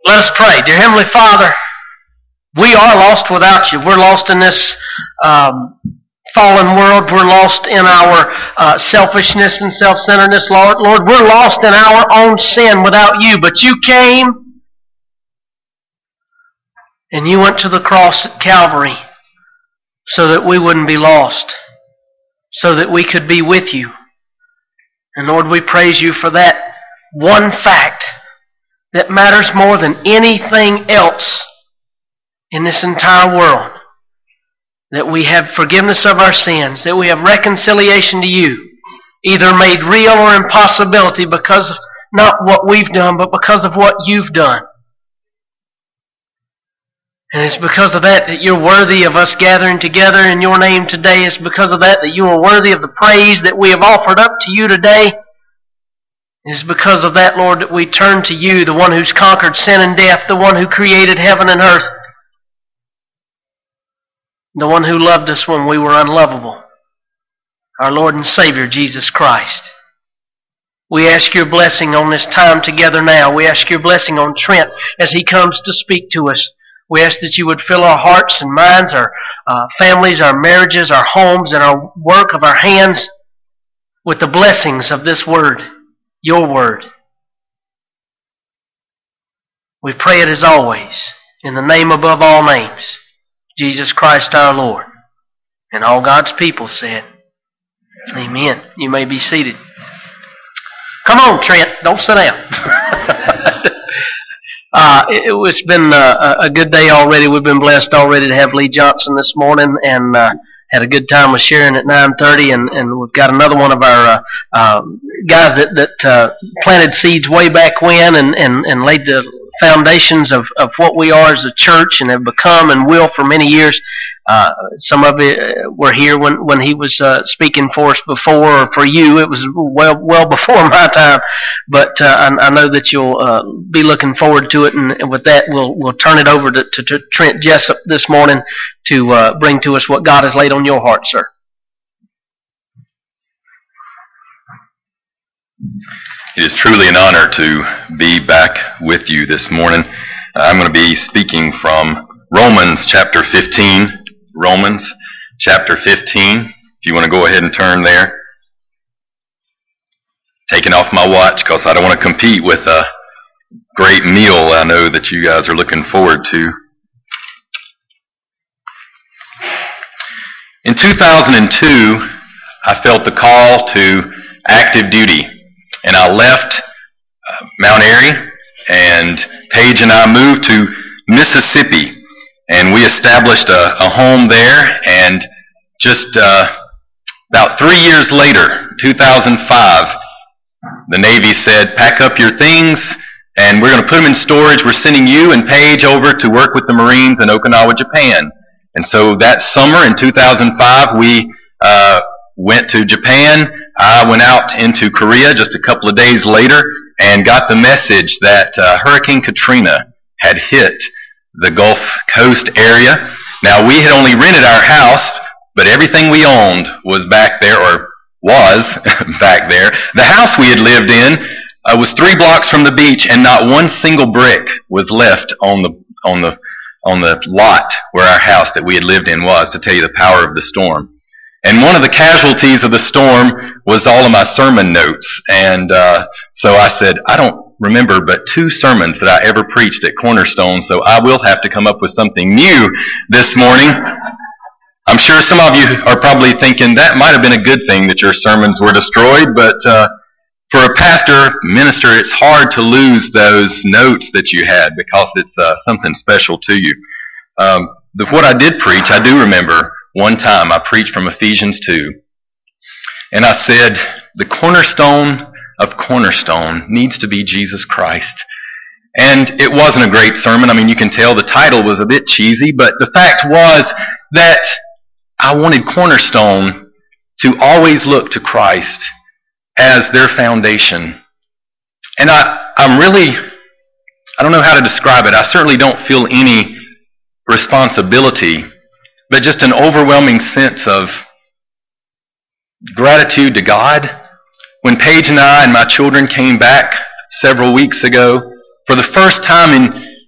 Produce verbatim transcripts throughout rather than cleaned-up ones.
Let us pray. Dear Heavenly Father, we are lost without you. We're lost in this um, fallen world. We're lost in our uh, selfishness and self-centeredness, Lord. Lord, we're lost in our own sin without you. But you came and you went to the cross at Calvary so that we wouldn't be lost, so that we could be with you. And Lord, we praise you for that one fact that matters more than anything else in this entire world. That we have forgiveness of our sins, that we have reconciliation to you, either made real or impossibility because of not what we've done, but because of what you've done. And it's because of that that you're worthy of us gathering together in your name today. It's because of that that you are worthy of the praise that we have offered up to you today. It's because of that, Lord, that we turn to you, the one who's conquered sin and death, the one who created heaven and earth, the one who loved us when we were unlovable, our Lord and Savior, Jesus Christ. We ask your blessing on this time together now. We ask your blessing on Trent as he comes to speak to us. We ask that you would fill our hearts and minds, our uh, families, our marriages, our homes, and our work of our hands with the blessings of this word, your word. We pray it as always in the name above all names, Jesus Christ our Lord. And all God's people said, amen. You may be seated. Come on, Trent. Don't sit down. Uh, it, it's been uh, a good day already. We've been blessed already to have Lee Johnson this morning, and uh, had a good time with Sharon at nine thirty. And, and we've got another one of our uh, uh, guys that that uh, planted seeds way back when, and, and, and laid the foundations of, of what we are as a church, and have become and will for many years. Uh, some of it were here when, when he was uh, speaking for us before, or for you. It was well well before my time, but uh, I, I know that you'll uh, be looking forward to it. And, and with that, we'll we'll turn it over to, to, to Trent Jessup this morning to uh, bring to us what God has laid on your heart, sir. It is truly an honor to be back with you this morning. I'm going to be speaking from Romans chapter fifteen. Romans chapter fifteen. If you want to go ahead and turn there. Taking off my watch because I don't want to compete with a great meal I know that you guys are looking forward to. In two thousand two, I felt the call to active duty, and I left uh, Mount Airy, and Paige and I moved to Mississippi. And we established a, a home there, and just uh, about three years later, two thousand five, the Navy said, pack up your things, and we're going to put them in storage. We're sending you and Paige over to work with the Marines in Okinawa, Japan. And so that summer in two thousand five, we uh, went to Japan. I went out into Korea just a couple of days later and got the message that uh, Hurricane Katrina had hit the Gulf Coast area. Now, we had only rented our house, but everything we owned was back there, or was back there. The house we had lived in uh, was three blocks from the beach, and not one single brick was left on the on the on the lot where our house that we had lived in was, to tell you the power of the storm. And one of the casualties of the storm was all of my sermon notes. And uh, so I said, I don't remember but two sermons that I ever preached at Cornerstone, so I will have to come up with something new this morning. I'm sure some of you are probably thinking that might have been a good thing that your sermons were destroyed, but uh, for a pastor, minister, it's hard to lose those notes that you had because it's uh, something special to you. Um, the, what I did preach, I do remember one time I preached from Ephesians two, and I said, the cornerstone of Cornerstone needs to be Jesus Christ. And it wasn't a great sermon. I mean, you can tell the title was a bit cheesy, but the fact was that I wanted Cornerstone to always look to Christ as their foundation. And I, I'm really, I don't know how to describe it. I certainly don't feel any responsibility, but just an overwhelming sense of gratitude to God. When Paige and I and my children came back several weeks ago, for the first time in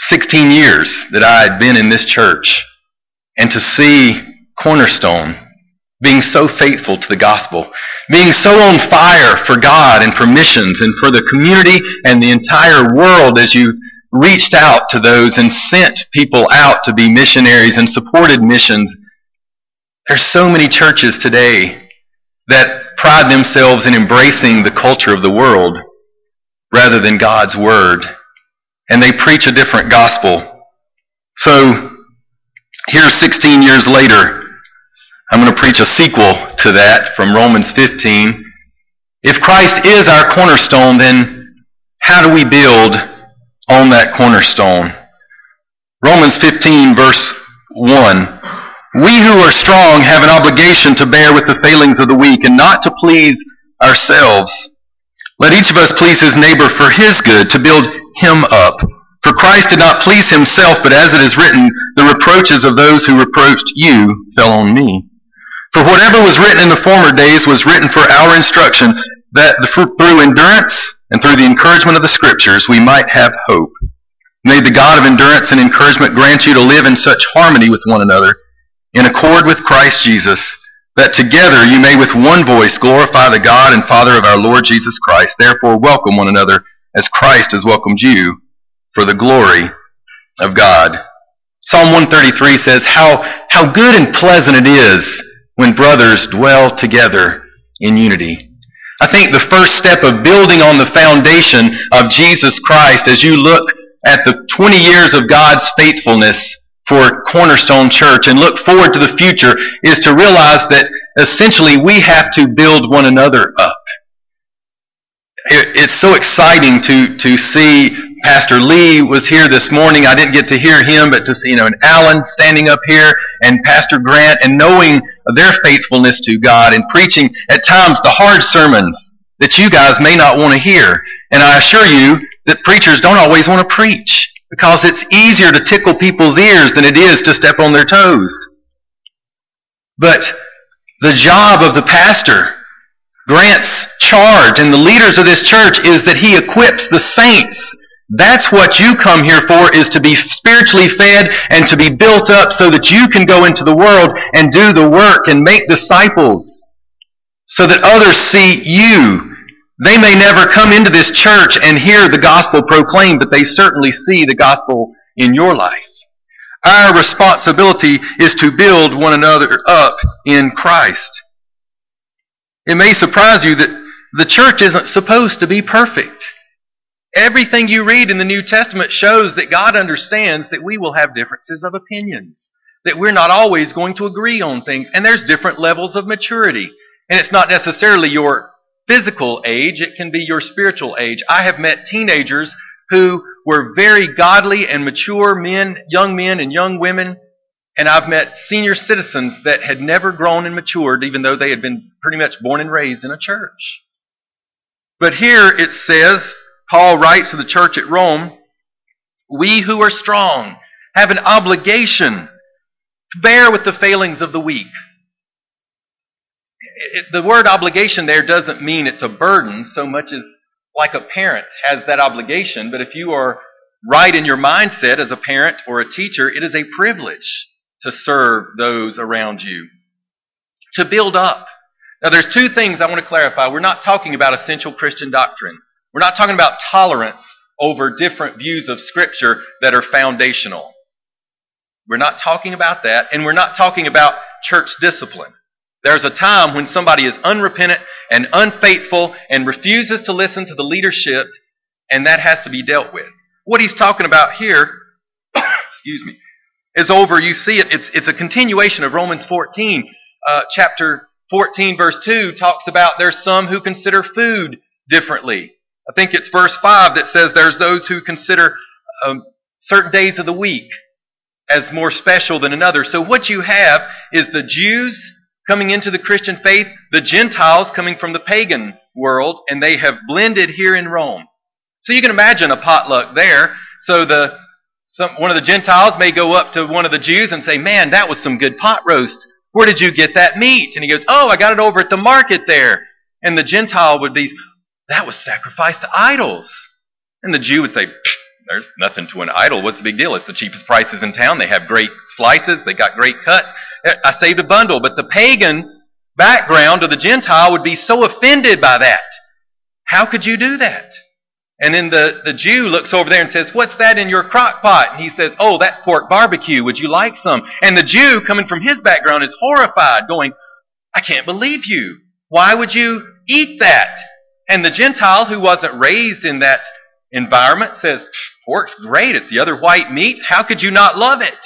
sixteen years that I had been in this church, and to see Cornerstone being so faithful to the gospel, being so on fire for God and for missions and for the community and the entire world as you reached out to those and sent people out to be missionaries and supported missions. There's so many churches today that pride themselves in embracing the culture of the world rather than God's word, and they preach a different gospel. So here sixteen years later, I'm going to preach a sequel to that from Romans fifteen. If Christ is our cornerstone, then how do we build on that cornerstone? Romans fifteen verse one. We who are strong have an obligation to bear with the failings of the weak and not to please ourselves. Let each of us please his neighbor for his good, to build him up. For Christ did not please himself, but as it is written, the reproaches of those who reproached you fell on me. For whatever was written in the former days was written for our instruction, that through endurance and through the encouragement of the Scriptures we might have hope. May the God of endurance and encouragement grant you to live in such harmony with one another, in accord with Christ Jesus, that together you may with one voice glorify the God and Father of our Lord Jesus Christ. Therefore welcome one another as Christ has welcomed you, for the glory of God. Psalm one thirty-three says, How, how good and pleasant it is when brothers dwell together in unity. I think the first step of building on the foundation of Jesus Christ, as you look at the twenty years of God's faithfulness for Cornerstone Church and look forward to the future, is to realize that essentially we have to build one another up. It's so exciting to, to see Pastor Lee was here this morning. I didn't get to hear him, but to see, you know, and Alan standing up here and Pastor Grant, and knowing their faithfulness to God and preaching at times the hard sermons that you guys may not want to hear. And I assure you that preachers don't always want to preach, because it's easier to tickle people's ears than it is to step on their toes. But the job of the pastor, Grant's charge, and the leaders of this church is that he equips the saints. That's what you come here for, is to be spiritually fed and to be built up so that you can go into the world and do the work and make disciples so that others see you. They may never come into this church and hear the gospel proclaimed, but they certainly see the gospel in your life. Our responsibility is to build one another up in Christ. It may surprise you that the church isn't supposed to be perfect. Everything you read in the New Testament shows that God understands that we will have differences of opinions, that we're not always going to agree on things, and there's different levels of maturity. And it's not necessarily your physical age, it can be your spiritual age. I have met teenagers who were very godly and mature men, young men and young women, and I've met senior citizens that had never grown and matured, even though they had been pretty much born and raised in a church. But here it says, Paul writes to the church at Rome, we who are strong have an obligation to bear with the failings of the weak. It, the word obligation there doesn't mean it's a burden so much as like a parent has that obligation, but if you are right in your mindset as a parent or a teacher, it is a privilege to serve those around you, to build up. Now there's two things I want to clarify. We're not talking about essential Christian doctrine. We're not talking about tolerance over different views of Scripture that are foundational. We're not talking about that, and we're not talking about church discipline. There's a time when somebody is unrepentant and unfaithful and refuses to listen to the leadership, and that has to be dealt with. What he's talking about here, excuse me, is over. You see it. It's, it's a continuation of Romans fourteen. Uh, chapter fourteen, verse two, talks about there's some who consider food differently. I think it's verse five that says there's those who consider um, certain days of the week as more special than another. So what you have is the Jews coming into the Christian faith, the Gentiles coming from the pagan world, and they have blended here in Rome. So you can imagine a potluck there. So the some, one of the Gentiles may go up to one of the Jews and say, man, that was some good pot roast. Where did you get that meat? And he goes, oh, I got it over at the market there. And the Gentile would be, that was sacrificed to idols. And the Jew would say, there's nothing to an idol. What's the big deal? It's the cheapest prices in town. They have great slices. They got great cuts. I saved a bundle. But the pagan background of the Gentile would be so offended by that. How could you do that? And then the, the Jew looks over there and says, what's that in your crock pot? And he says, oh, that's pork barbecue. Would you like some? And the Jew, coming from his background, is horrified, going, I can't believe you. Why would you eat that? And the Gentile, who wasn't raised in that environment, says, pork's great. It's the other white meat. How could you not love it?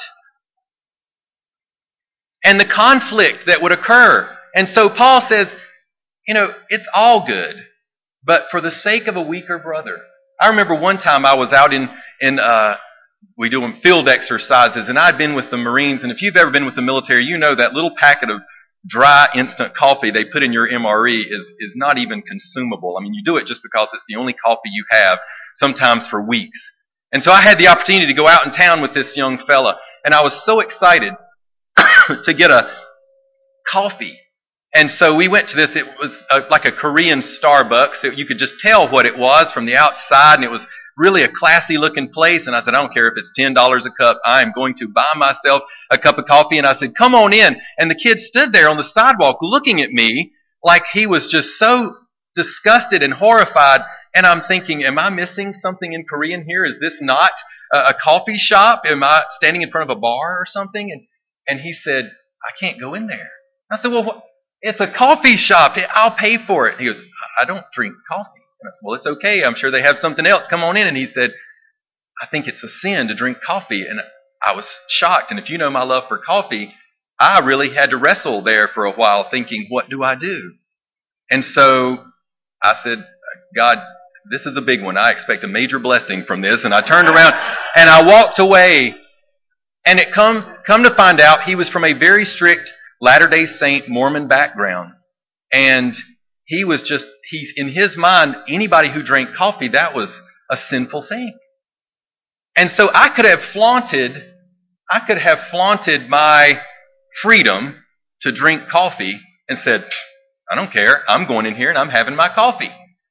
And the conflict that would occur. And so Paul says, you know, it's all good, but for the sake of a weaker brother. I remember one time I was out in, in uh, we do field exercises, and I'd been with the Marines, and if you've ever been with the military, you know that little packet of dry instant coffee they put in your M R E is, is not even consumable. I mean, you do it just because it's the only coffee you have, sometimes for weeks. And so I had the opportunity to go out in town with this young fella, and I was so excited to get a coffee. And so we went to this, it was a, like a Korean Starbucks. It, you could just tell what it was from the outside, and it was really a classy looking place. And I said, I don't care if it's ten dollars a cup, I am going to buy myself a cup of coffee. And I said, come on in. And the kid stood there on the sidewalk looking at me like he was just so disgusted and horrified. And I'm thinking, am I missing something in Korean here? Is this not a, a coffee shop? Am I standing in front of a bar or something? And, and he said, I can't go in there. I said, well, what? It's a coffee shop. I'll pay for it. He goes, I don't drink coffee. And I said, well, it's okay. I'm sure they have something else. Come on in. And he said, I think it's a sin to drink coffee. And I was shocked. And if you know my love for coffee, I really had to wrestle there for a while thinking, what do I do? And so I said, God, this is a big one. I expect a major blessing from this. And I turned around and I walked away. And it come, come to find out he was from a very strict Latter-day Saint Mormon background. And he was just, he's in his mind, anybody who drank coffee, that was a sinful thing. And so I could have flaunted, I could have flaunted my freedom to drink coffee and said, I don't care, I'm going in here and I'm having my coffee.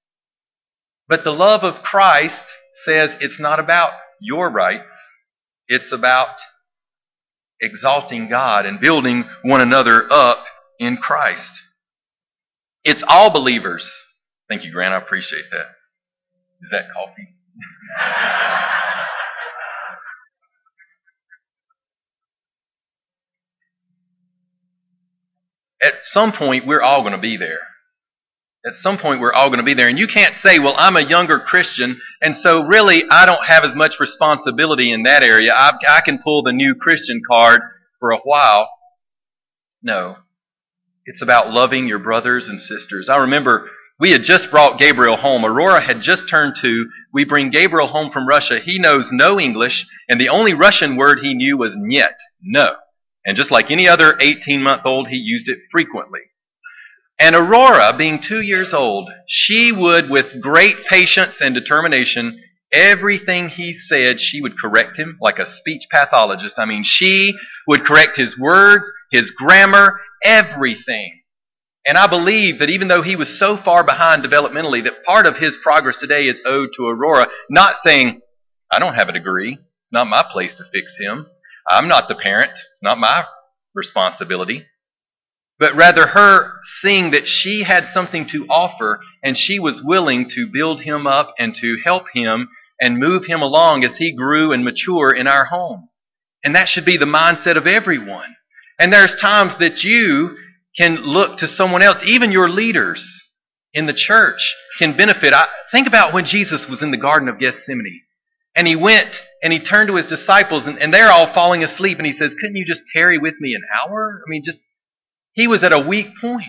But the love of Christ says it's not about your rights, it's about exalting God and building one another up in Christ. It's all believers. Thank you, Grant. I appreciate that. Is that coffee? At some point, we're all going to be there. At some point, we're all going to be there. And you can't say, well, I'm a younger Christian, and so really I don't have as much responsibility in that area. I, I can pull the new Christian card for a while. No. It's about loving your brothers and sisters. I remember we had just brought Gabriel home. Aurora had just turned two. We bring Gabriel home from Russia. He knows no English, and the only Russian word he knew was "niet," no. And just like any other eighteen-month-old, he used it frequently. And Aurora, being two years old, she would, with great patience and determination, everything he said, she would correct him like a speech pathologist. I mean, she would correct his words, his grammar, everything. And I believe that even though he was so far behind developmentally, that part of his progress today is owed to Aurora, not saying, I don't have a degree. It's not my place to fix him. I'm not the parent. It's not my responsibility. But rather her seeing that she had something to offer and she was willing to build him up and to help him and move him along as he grew and matured in our home. And that should be the mindset of everyone. And there's times that you can look to someone else, even your leaders in the church can benefit. I, think about when Jesus was in the Garden of Gethsemane. And he went and he turned to his disciples and, and they're all falling asleep. And he says, couldn't you just tarry with me an hour? I mean, just, he was at a weak point.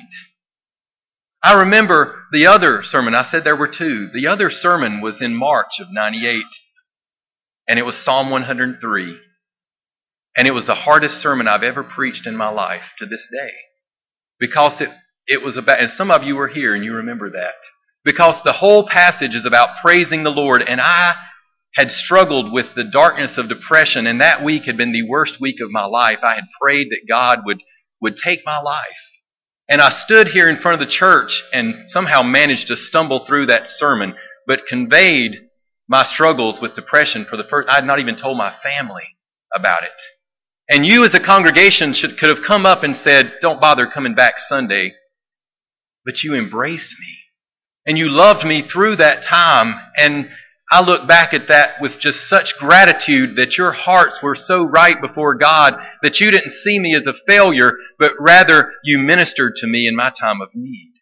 I remember the other sermon. I said there were two. The other sermon was in March of ninety-eight. And it was Psalm one hundred three. And it was the hardest sermon I've ever preached in my life to this day. Because it, it was about, and some of you were here and you remember that. Because the whole passage is about praising the Lord. And I had struggled with the darkness of depression. And that week had been the worst week of my life. I had prayed that God would, would take my life. And I stood here in front of the church and somehow managed to stumble through that sermon, but conveyed my struggles with depression for the first, I had not even told my family about it. And you as a congregation should, could have come up and said, don't bother coming back Sunday. But you embraced me. And you loved me through that time. And I look back at that with just such gratitude that your hearts were so right before God that you didn't see me as a failure, but rather you ministered to me in my time of need.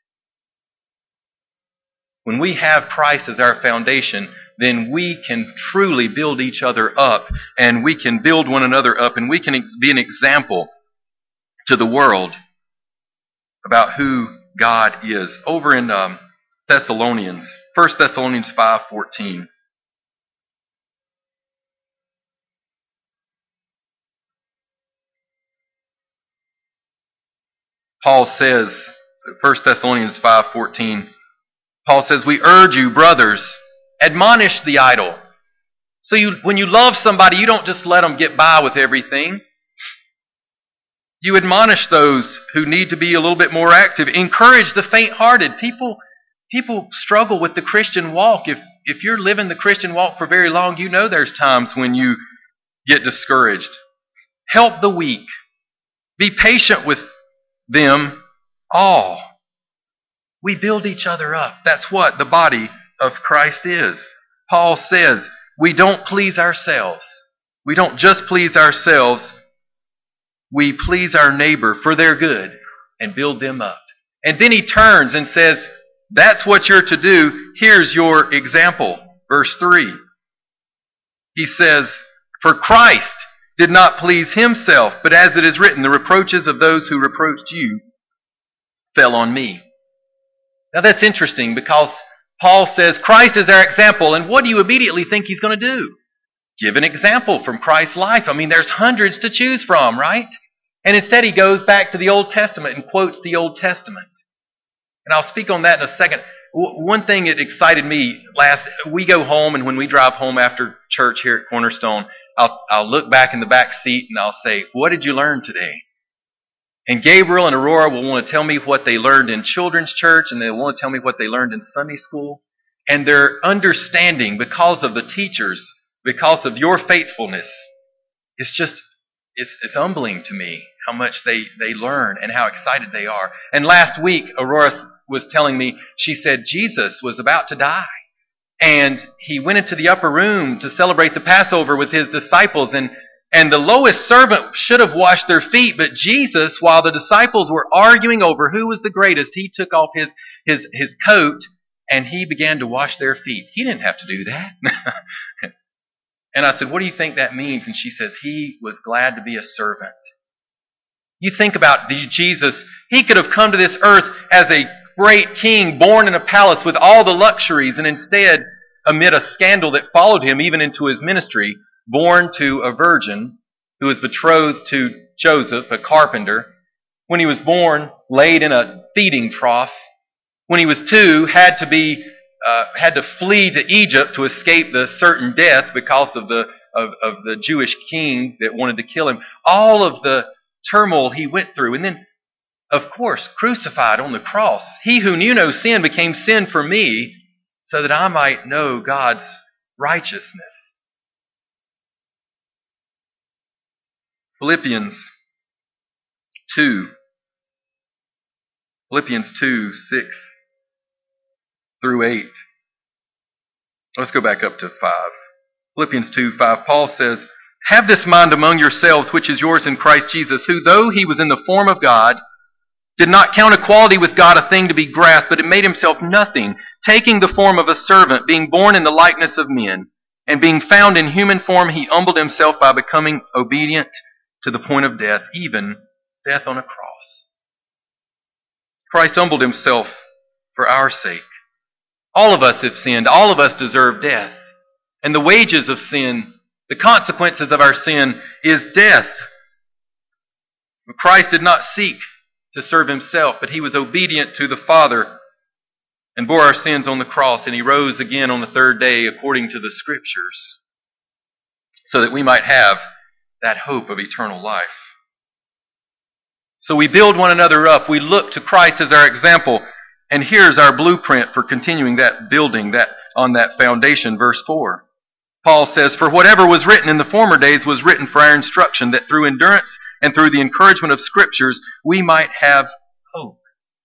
When we have Christ as our foundation, then we can truly build each other up, and we can build one another up, and we can be an example to the world about who God is. Over in um, Thessalonians, First Thessalonians five fourteen. Paul says, First Thessalonians five fourteen, Paul says, we urge you, brothers, admonish the idle. So you, when you love somebody, you don't just let them get by with everything. You admonish those who need to be a little bit more active. Encourage the faint-hearted. People, people struggle with the Christian walk. If, if you're living the Christian walk for very long, you know there's times when you get discouraged. Help the weak. Be patient with them all. We build each other up. That's what the body of Christ is. Paul says, we don't please ourselves. We don't just please ourselves. We please our neighbor for their good and build them up. And then he turns and says, that's what you're to do. Here's your example. Verse three. He says, for Christ did not please himself, but as it is written, the reproaches of those who reproached you fell on me. Now that's interesting because Paul says Christ is our example, and what do you immediately think he's going to do? Give an example from Christ's life. I mean, there's hundreds to choose from, right? And instead he goes back to the Old Testament and quotes the Old Testament. And I'll speak on that in a second. One thing that excited me last, we go home, and when we drive home after church here at Cornerstone, I'll, I'll look back in the back seat and I'll say, what did you learn today? And Gabriel and Aurora will want to tell me what they learned in children's church, and they'll want to tell me what they learned in Sunday school. And their understanding, because of the teachers, because of your faithfulness, it's just, it's, it's humbling to me how much they, they learn and how excited they are. And last week, Aurora was telling me, she said Jesus was about to die. And he went into the upper room to celebrate the Passover with his disciples, and And the lowest servant should have washed their feet, but Jesus, while the disciples were arguing over who was the greatest, he took off his, his, his coat and he began to wash their feet. He didn't have to do that. And I said, what do you think that means? And she says, he was glad to be a servant. You think about Jesus, he could have come to this earth as a great king born in a palace with all the luxuries, and instead, amid a scandal that followed him even into his ministry, born to a virgin who was betrothed to Joseph, a carpenter. When he was born, laid in a feeding trough. When he was two, had to be uh, had to flee to Egypt to escape the certain death because of the of, of the Jewish king that wanted to kill him. All of the turmoil he went through, and then, of course, crucified on the cross. He who knew no sin became sin for me, so that I might know God's righteousness. Philippians two. Philippians two, six through eight. Let's go back up to five. Philippians two, five. Paul says, have this mind among yourselves, which is yours in Christ Jesus, who, though he was in the form of God, did not count equality with God a thing to be grasped, but it made himself nothing, taking the form of a servant, being born in the likeness of men, and being found in human form, he humbled himself by becoming obedient to the point of death, even death on a cross. Christ humbled himself for our sake. All of us have sinned. All of us deserve death. And the wages of sin, the consequences of our sin, is death. But Christ did not seek to serve himself, but he was obedient to the Father and bore our sins on the cross, and he rose again on the third day according to the Scriptures, so that we might have that hope of eternal life. So we build one another up. We look to Christ as our example. And here's our blueprint for continuing that building, that on that foundation, verse four. Paul says, "For whatever was written in the former days was written for our instruction, that through endurance and through the encouragement of Scriptures we might have hope."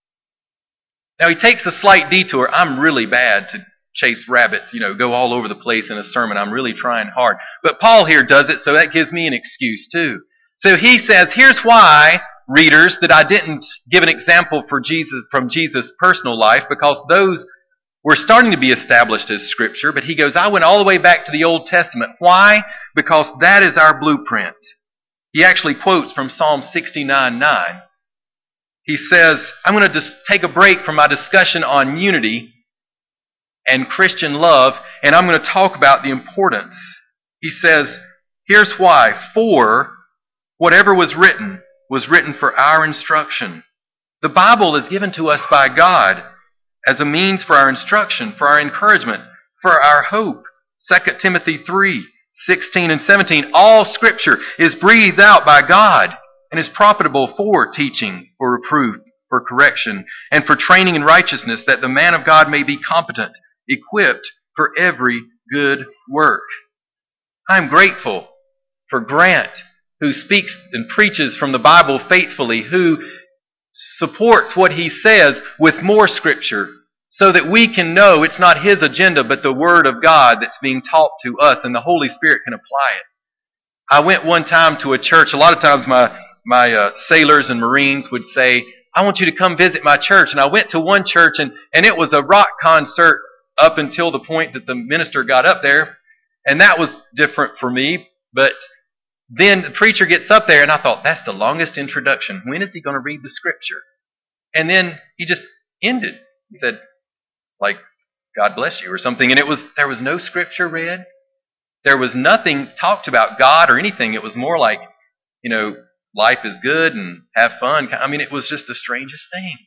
Now he takes a slight detour. I'm really bad to chase rabbits, you know, go all over the place in a sermon. I'm really trying hard. But Paul here does it, so that gives me an excuse too. So he says, here's why, readers, that I didn't give an example for Jesus from Jesus' personal life, because those were starting to be established as Scripture. But he goes, I went all the way back to the Old Testament. Why? Because that is our blueprint. He actually quotes from Psalm sixty-nine nine. He says, I'm going to just take a break from my discussion on unity and Christian love, and I'm going to talk about the importance. He says, here's why. For whatever was written was written for our instruction. The Bible is given to us by God as a means for our instruction, for our encouragement, for our hope. Second Timothy three sixteen and seventeen. All Scripture is breathed out by God and is profitable for teaching, for reproof, for correction, and for training in righteousness, that the man of God may be competent, equipped for every good work. I'm grateful for Grant, who speaks and preaches from the Bible faithfully, who supports what he says with more Scripture, so that we can know it's not his agenda, but the Word of God that's being taught to us, and the Holy Spirit can apply it. I went one time to a church. A lot of times my, my uh, sailors and Marines would say, I want you to come visit my church. And I went to one church, and, and it was a rock concert up until the point that the minister got up there. And that was different for me. But then the preacher gets up there, and I thought, that's the longest introduction. When is he going to read the Scripture? And then he just ended. He said, like, God bless you or something. And it was there was no Scripture read. There was nothing talked about God or anything. It was more like, you know, life is good and have fun. I mean, it was just the strangest thing.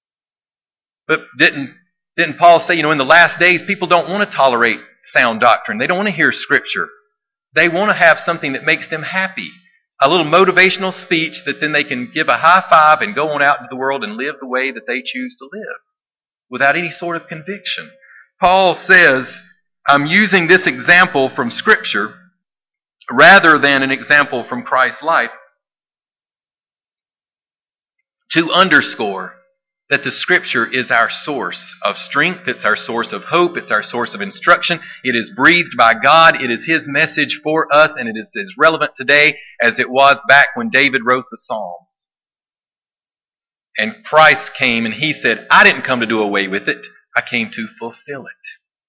But didn't didn't Paul say, you know, in the last days, people don't want to tolerate sound doctrine. They don't want to hear Scripture. They want to have something that makes them happy. A little motivational speech that then they can give a high five and go on out into the world and live the way that they choose to live, without any sort of conviction. Paul says, I'm using this example from Scripture rather than an example from Christ's life to underscore that the Scripture is our source of strength, it's our source of hope, it's our source of instruction. It is breathed by God, it is His message for us, and it is as relevant today as it was back when David wrote the Psalms. And Christ came and He said, I didn't come to do away with it, I came to fulfill it.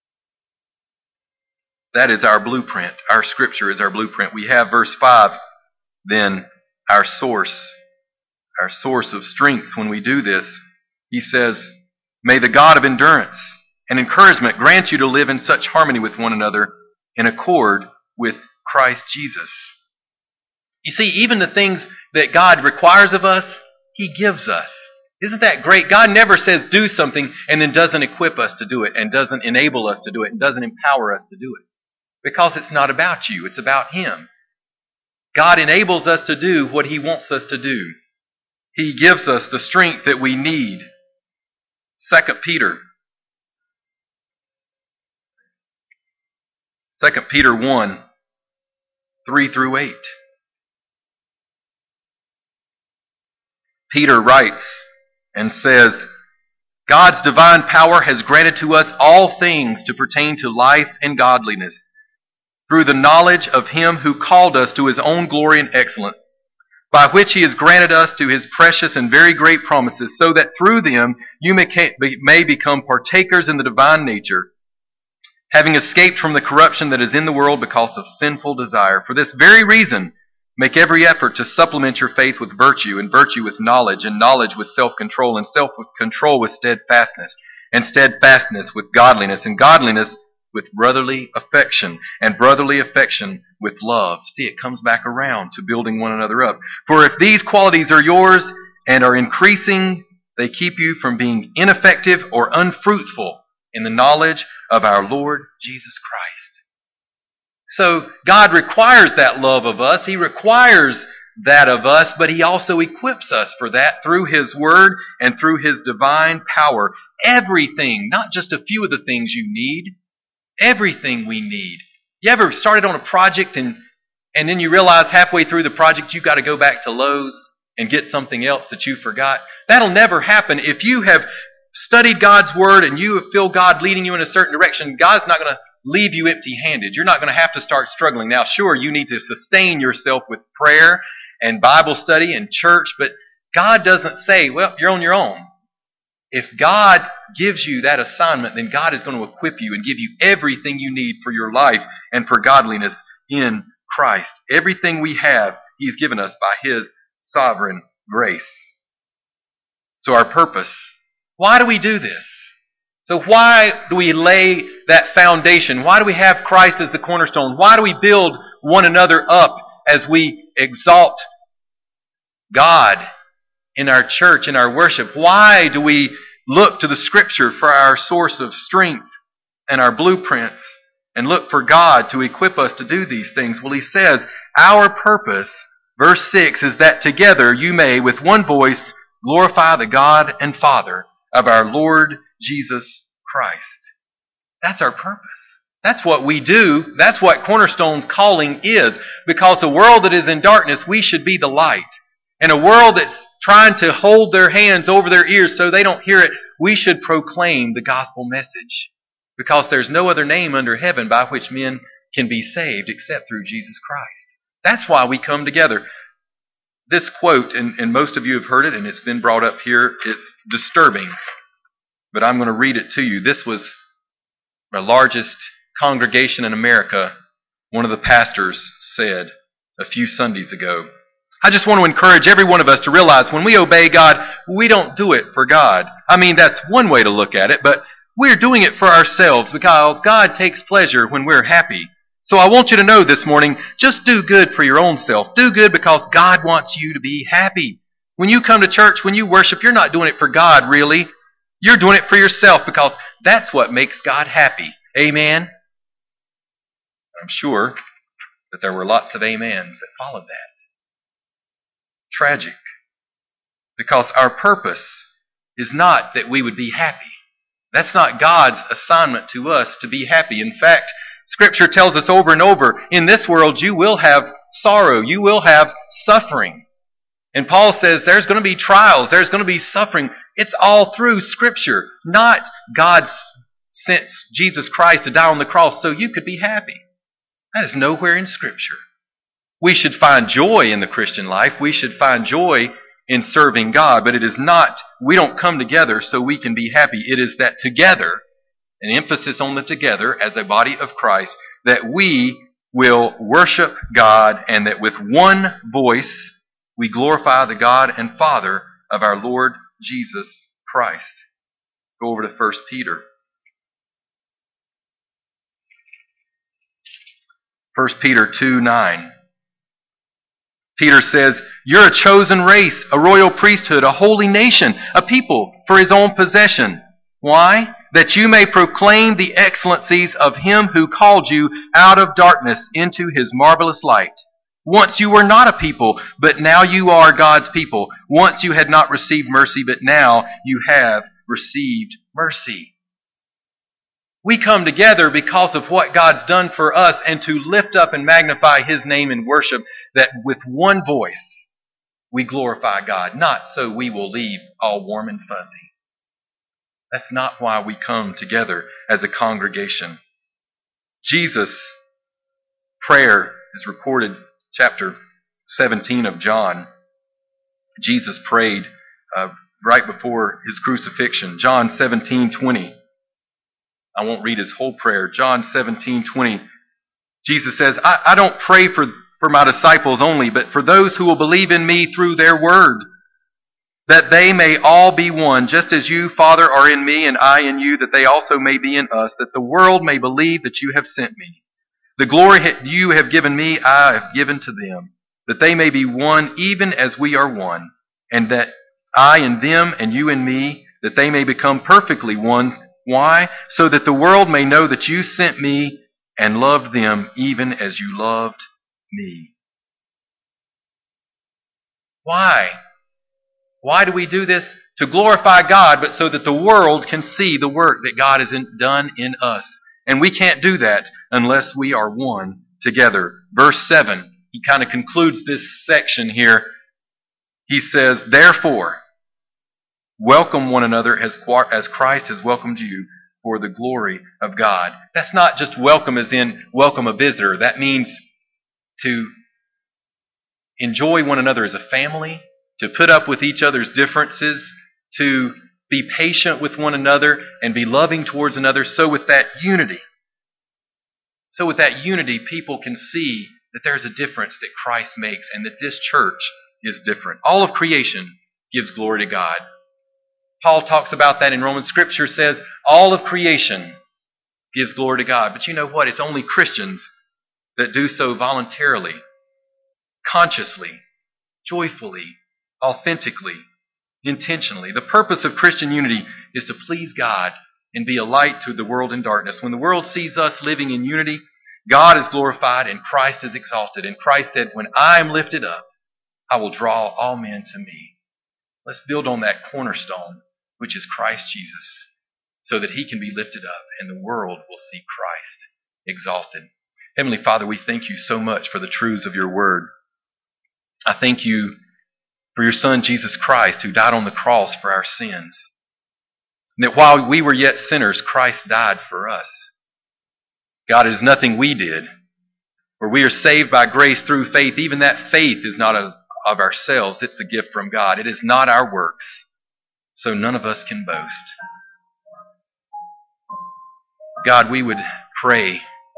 That is our blueprint. Our Scripture is our blueprint. We have verse five, then our source, our source of strength when we do this. He says, may the God of endurance and encouragement grant you to live in such harmony with one another in accord with Christ Jesus. You see, even the things that God requires of us, He gives us. Isn't that great? God never says do something and then doesn't equip us to do it and doesn't enable us to do it and doesn't empower us to do it. Because it's not about you, it's about Him. God enables us to do what He wants us to do. He gives us the strength that we need. Second Peter. Second Peter one, three through eight. Peter writes and says, God's divine power has granted to us all things to pertain to life and godliness, through the knowledge of Him who called us to His own glory and excellence, by which He has granted us to His precious and very great promises, so that through them you may, may become partakers in the divine nature, having escaped from the corruption that is in the world because of sinful desire. For this very reason, make every effort to supplement your faith with virtue, and virtue with knowledge, and knowledge with self-control, and self-control with steadfastness, and steadfastness with godliness, and godliness with brotherly affection, and brotherly affection with love. See, it comes back around to building one another up. For if these qualities are yours and are increasing, they keep you from being ineffective or unfruitful in the knowledge of our Lord Jesus Christ. So God requires that love of us. He requires that of us, but He also equips us for that through His Word and through His divine power. Everything, not just a few of the things you need, everything we need. You ever started on a project and, and then you realize halfway through the project you've got to go back to Lowe's and get something else that you forgot? That'll never happen. If you have studied God's Word and you feel God leading you in a certain direction, God's not going to leave you empty-handed. You're not going to have to start struggling. Now, sure, you need to sustain yourself with prayer and Bible study and church, but God doesn't say, well, you're on your own. If God gives you that assignment, then God is going to equip you and give you everything you need for your life and for godliness in Christ. Everything we have, He's given us by His sovereign grace. So our purpose. Why do we do this? So why do we lay that foundation? Why do we have Christ as the cornerstone? Why do we build one another up as we exalt God in our church, in our worship? Why do we look to the Scripture for our source of strength and our blueprints and look for God to equip us to do these things? Well, he says, our purpose, verse six, is that together you may, with one voice, glorify the God and Father of our Lord Jesus Christ. That's our purpose. That's what we do. That's what Cornerstone's calling is. Because a world that is in darkness, we should be the light. And a world that's trying to hold their hands over their ears so they don't hear it, we should proclaim the gospel message. Because there's no other name under heaven by which men can be saved except through Jesus Christ. That's why we come together. This quote, and, and most of you have heard it, and it's been brought up here, it's disturbing. But I'm going to read it to you. This was the largest congregation in America, one of the pastors said a few Sundays ago. I just want to encourage every one of us to realize when we obey God, we don't do it for God. I mean, that's one way to look at it, but we're doing it for ourselves because God takes pleasure when we're happy. So I want you to know this morning, just do good for your own self. Do good because God wants you to be happy. When you come to church, when you worship, you're not doing it for God, really. You're doing it for yourself because that's what makes God happy. Amen? I'm sure that there were lots of amens that followed that. Tragic. Because our purpose is not that we would be happy. That's not God's assignment to us to be happy. In fact, Scripture tells us over and over, in this world you will have sorrow, you will have suffering. And Paul says there's going to be trials, there's going to be suffering. It's all through Scripture, not God sent Jesus Christ to die on the cross so you could be happy. That is nowhere in Scripture. We should find joy in the Christian life. We should find joy in serving God, but it is not, we don't come together so we can be happy. It is that together, an emphasis on the together as a body of Christ, that we will worship God and that with one voice we glorify the God and Father of our Lord Jesus Christ. Go over to First Peter. First Peter two nine. Peter says, you're a chosen race, a royal priesthood, a holy nation, a people for his own possession. Why? That you may proclaim the excellencies of him who called you out of darkness into his marvelous light. Once you were not a people, but now you are God's people. Once you had not received mercy, but now you have received mercy. We come together because of what God's done for us and to lift up and magnify his name in worship, that with one voice we glorify God, not so we will leave all warm and fuzzy. That's not why we come together as a congregation. Jesus' prayer is recorded, chapter seventeen of John. Jesus prayed uh, right before his crucifixion. John seventeen twenty. I won't read his whole prayer. John seventeen twenty. Jesus says, I, I don't pray for, for my disciples only, but for those who will believe in me through their word, that they may all be one, just as you, Father, are in me and I in you, that they also may be in us, that the world may believe that you have sent me. The glory you have given me, I have given to them, that they may be one even as we are one, and that I in them and you in me, that they may become perfectly one. Why? So that the world may know that you sent me and loved them even as you loved me. Why? Why do we do this? To glorify God, but so that the world can see the work that God has done in us And we can't do that unless we are one together. Verse seven, he kind of concludes this section here. He says, therefore, welcome one another as as Christ has welcomed you for the glory of God. That's not just welcome as in welcome a visitor. That means to enjoy one another as a family, to put up with each other's differences, to be patient with one another and be loving towards another. So with that unity, so with that unity, people can see that there's a difference that Christ makes and that this church is different. All of creation gives glory to God. Paul talks about that in Romans. Scripture says all of creation gives glory to God. But you know what? It's only Christians that do so voluntarily, consciously, joyfully, authentically, intentionally. The purpose of Christian unity is to please God and be a light to the world in darkness. When the world sees us living in unity, God is glorified and Christ is exalted. And Christ said, when I am lifted up, I will draw all men to me. Let's build on that cornerstone, which is Christ Jesus, so that he can be lifted up and the world will see Christ exalted. Heavenly Father, we thank you so much for the truths of your word. I thank you for your Son, Jesus Christ, who died on the cross for our sins. And that while we were yet sinners, Christ died for us. God, it is nothing we did. For we are saved by grace through faith. Even that faith is not of, of ourselves. It's a gift from God. It is not our works. So none of us can boast. God, we would pray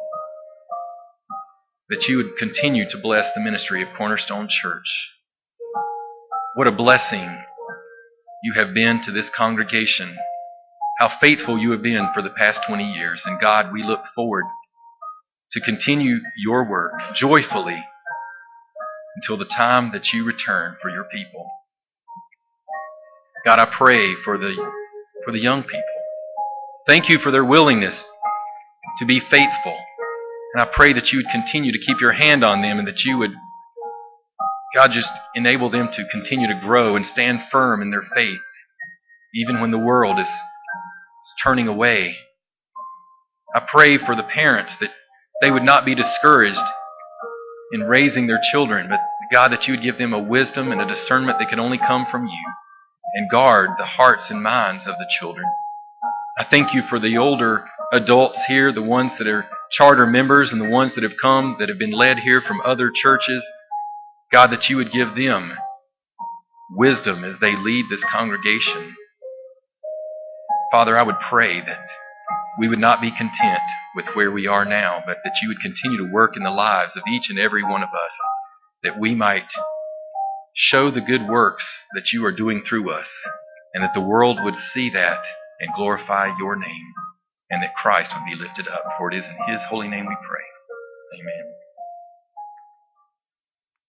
that you would continue to bless the ministry of Cornerstone Church. What a blessing you have been to this congregation. How faithful you have been for the past twenty years. And God, we look forward to continue your work joyfully until the time that you return for your people. God, I pray for the, for the young people. Thank you for their willingness to be faithful. And I pray that you would continue to keep your hand on them and that you would, God, just enable them to continue to grow and stand firm in their faith, even when the world is, is turning away. I pray for the parents that they would not be discouraged in raising their children, but God, that you would give them a wisdom and a discernment that can only come from you and guard the hearts and minds of the children. I thank you for the older adults here, the ones that are charter members and the ones that have come, that have been led here from other churches. God, that you would give them wisdom as they lead this congregation. Father, I would pray that we would not be content with where we are now, but that you would continue to work in the lives of each and every one of us, that we might show the good works that you are doing through us, and that the world would see that and glorify your name, and that Christ would be lifted up. For it is in his holy name we pray. Amen.